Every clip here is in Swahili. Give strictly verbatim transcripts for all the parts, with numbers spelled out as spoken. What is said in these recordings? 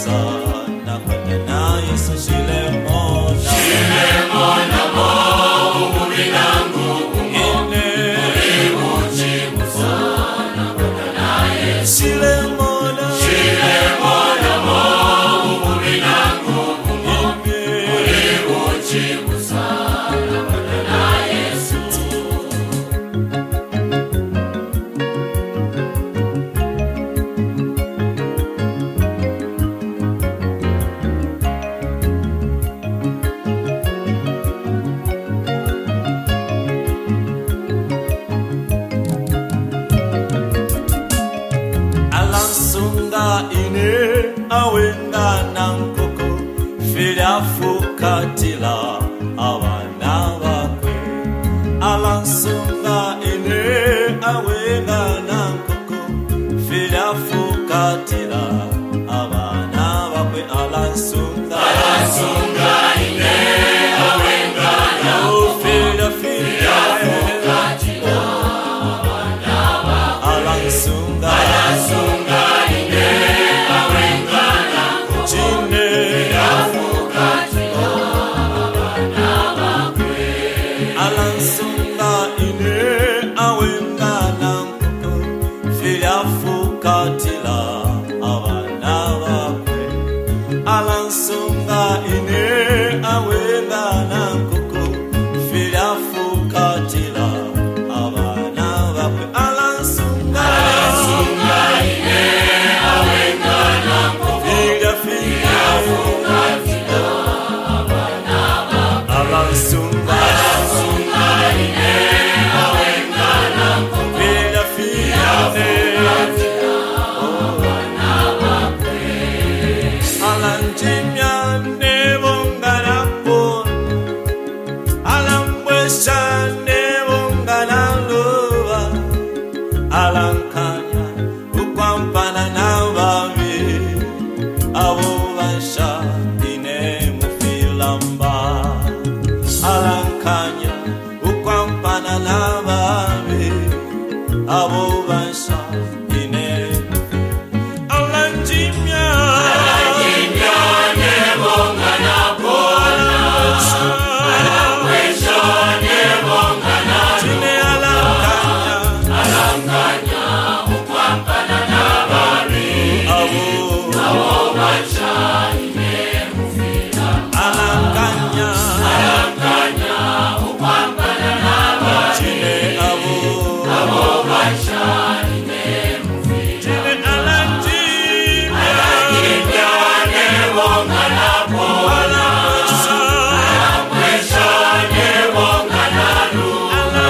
sana kwenda na Yesu shile mona shile mona mo umulinangu ine ulimuchimu sana kwenda na Yesu shile mona shile mona mo umulinangu ine ulimuchimu sana kwenda na Yesu. Alansunga ine awenga nankoko filafukatila abana bakwe. Alansunga ine awenga nankoko filafukatila abana bakwe. Alansunga alansunga ine awenga nankoko filafukatila abana bakwe. Alansunga alansunga ine awenga nankoko filafukatila abana bakwe. Alansunga ine awenga nankoko filafukatila abana bakwe. Alansunga ine awenga nankoko filafukatila abana bakwe. Alansunga alansunga ine awenga nankoko filafukatila abana bakwe. Alansunga alansunga ine awenga nankoko filafukatila abana bakwe. Alanjimya nebongana pon alambwesha nebongana luba. Alankanya ukwampana nababi abo basha ine mufilamba. Alankanya ukwampana nababi abo basha ine alanjimya alanjimya nebongana pona alambwesha nebongana tine. Alankanya alankanya ukwampana nababi abo abo basha ine mufilamba. Alankanya alankanya ukwampana nababi tine abo abo basha ine mufilamba. Alanjimya alanjimya nebongana pona alambwesha nebongana luba.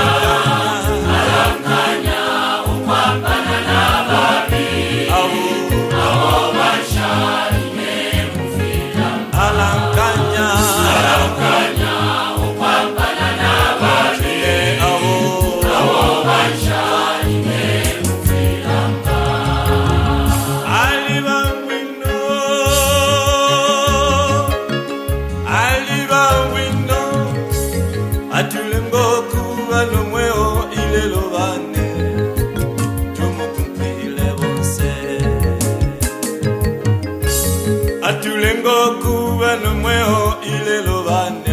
Alankanya ukwampana nababi abo abo basha ine mufilamba. Alankanya alankanya ukwampana nababi abo abo basha ine mufilamba. Alibangwino alibangwino atulengo kuba nomweo ilelo bane tumukumpile bonse. Atulengo kuba nomweo ilelo bane